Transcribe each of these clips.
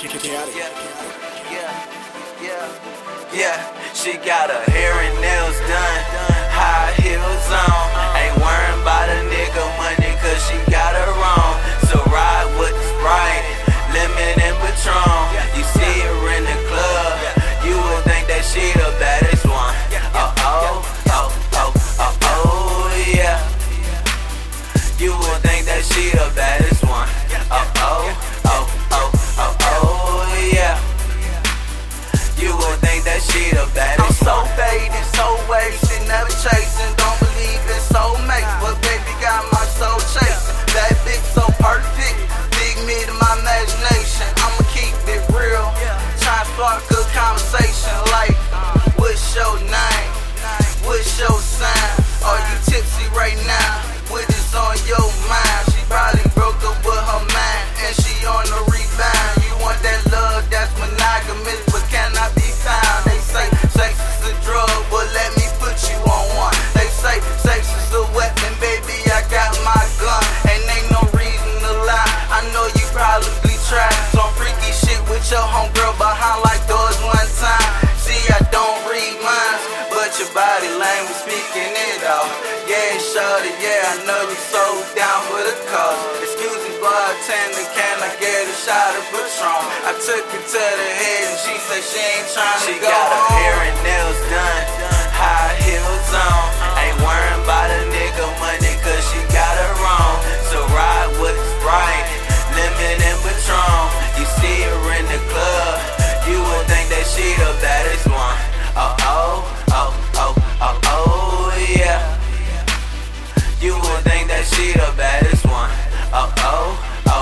Yeah, yeah. She got her hair and nails done, high heels on. Ain't worrying about a nigga money cause she got her own. So ride with the Sprite, lemon and Patron. You see her in the club, you would think that she the baddest one. Oh, yeah. You would think that she the baddest one. Oh, yeah. You would think that she the baddest. I'm so faded, so wasted, never chasing. Don't believe in soulmates, but baby got my soul chasing. That bitch so perfect, dig me to my imagination. I'ma keep it real, try to spark a conversation like, what's your name? What's your sign? Are you tipsy right now? What is on your mind? She probably broke up with her mind, and she on the rebound. You want that love that's monogamous, but cannot be found. They say sex is a drug, but let me put you on one. They say sex is a weapon, baby, I got my gun. And ain't no reason to lie, I know you probably tried some freaky shit with your homegirl behind like doors one time. See, I don't read minds, but your body language speaking it out. Yeah, shorty, yeah, I know you so down for the cause. Excuse me, bartender, can I get a shot of Patron? I took it to the head and she said she ain't trying to go. She got her hair and nails done, high heels on. Ain't worrying about a nigga money cause she got her own. So ride with the Sprite, lemon and Patron. You see her in the club, you would think that she the baddest one. Oh, yeah. You would think that she the baddest one. Oh,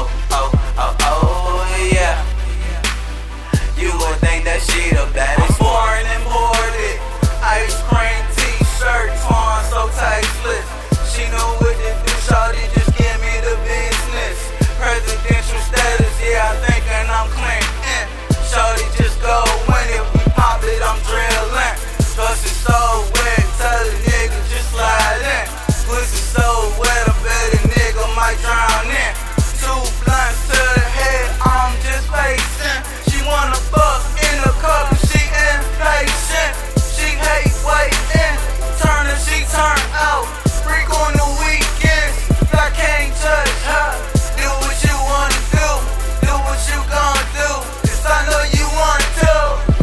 yeah. You would think that she the baddest one. Foreign imported, ice cream t-shirt, torn so tasteless. She know what to do, shawty, just give me the business. Presidential status, yeah, I'm thinking I'm clean. Shawty, just go when if we pop it, I'm drilling. Plus it's so wet, tell a nigga just slide in. Pussy so wet, I bet a nigga might drown in. 2 blunts to the head, I'm just facing. She wanna fuck in the cup, she impatient. She hate waiting, she turn out. Freak on the weekends, I can't judge her. Do what you wanna do what you gon' do. 'Cause I know you want to.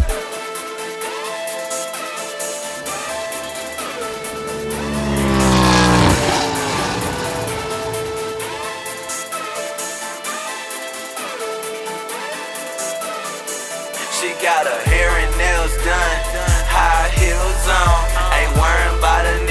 She got her hair and nails done, high heels on. Ain't worrying about a